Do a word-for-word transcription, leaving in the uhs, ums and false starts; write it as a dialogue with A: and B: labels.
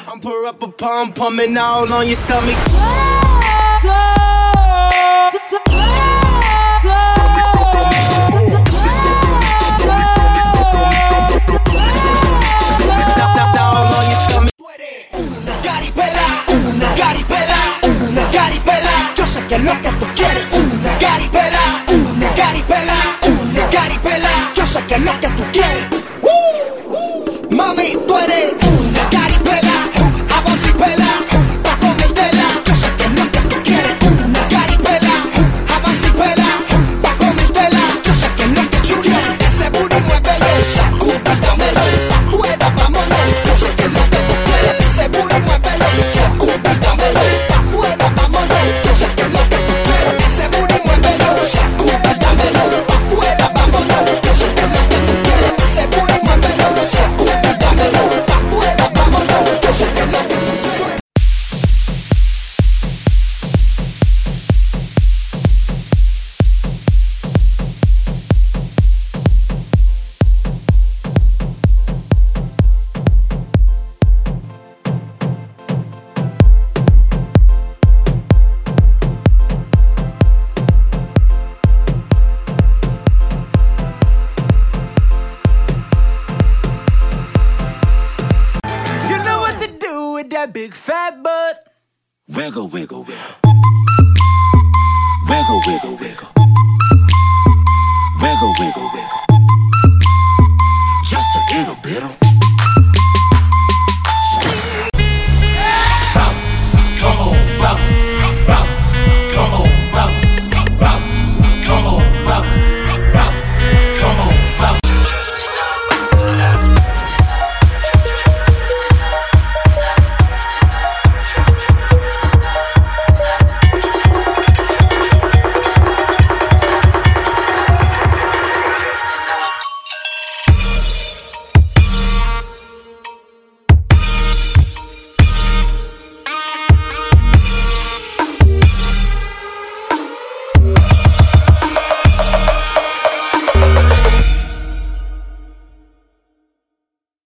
A: I'm pour up a pump, pumping all on your stomach.
B: Caripela, una caripela, una caripela. Yo sé que es lo que tú quieres. Una caripela, una caripela, una caripela. Yo sé que es lo que tú quieres. Uh, mami, tú eres una caripela, avancipela, pa' comértela. Yo sé que es lo que tú quieres. Una caripela, avancipela, pa' comértela. Yo sé que es lo que tú quieres. Ese booty muévelo, sacuda, dámelo, pa' fuera, vámonos. Yo sé que es lo que tú quieres. Ese booty muévelo, sacuda, dámelo, pa' fuera, vámonos. Yo sé que es lo que tú quieres. Ese booty muévelo, sacuda, dámelo, pa' fuera, vámonos. Yo sé que es lo que tú quieres. Ese booty muévelo, sacuda, dámelo, pa' fuera, vámonos. Yo sé que es lo que tú quieres.
A: You know what to do with that big fat butt.
C: Wiggle, wiggle, wiggle. Wiggle, wiggle, wiggle. Wiggle, wiggle, wiggle. Just a little bit of